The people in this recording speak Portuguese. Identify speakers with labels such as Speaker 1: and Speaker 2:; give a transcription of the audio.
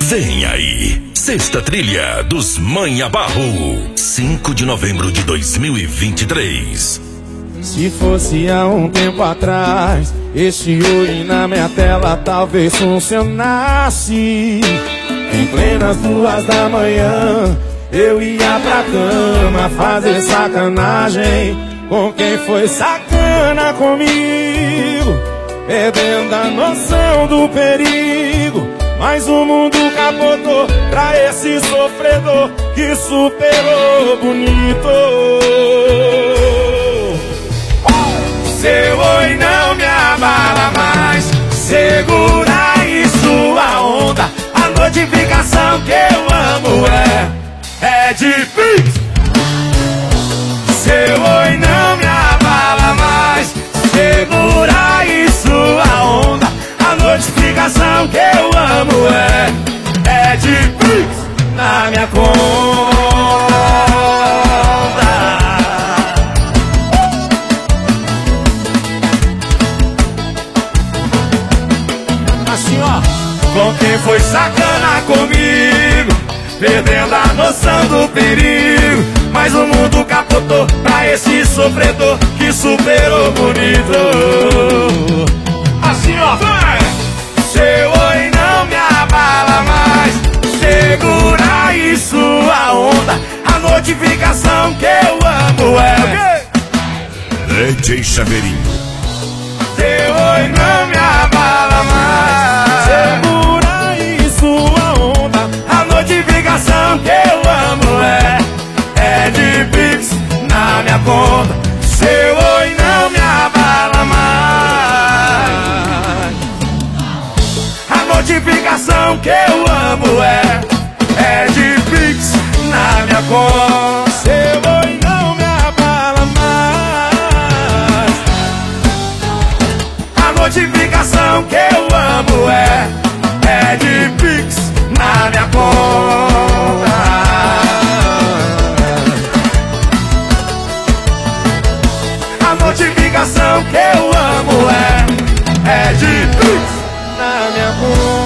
Speaker 1: Vem aí, Sexta Trilha dos Manha Barro, 5 de novembro de 2023.
Speaker 2: Se fosse há um tempo atrás, esse oi na minha tela talvez funcionasse. Em plenas 2 da manhã, eu ia pra cama fazer sacanagem com quem foi sacana comigo, perdendo a noção do perigo. Mas o mundo capotou pra esse sofredor que superou bonito. Seu oi não me abala mais, segura aí sua onda. A notificação que eu amo é difícil. Seu oi não me abala mais, segura aí sua onda. A notificação que eu amo é difícil na minha conta. Assim ó, com quem foi sacana comigo, perdendo a noção do perigo. Mas o mundo capotou pra esse sofredor que superou bonito. Assim ó, vai! Seu oi não me abala mais, segura aí sua onda. A notificação que eu amo
Speaker 1: DJ Chaveirinho.
Speaker 2: Seu oi não me abala mais, segura aí sua onda. A notificação que eu amo é de Pix na minha conta. Seu oi não me abala mais, a notificação que eu amo é de Pix na minha conta. Seu oi não me abala mais, a notificação que eu amo é de Pix na minha conta. A notificação que eu amo é de Pix na minha conta.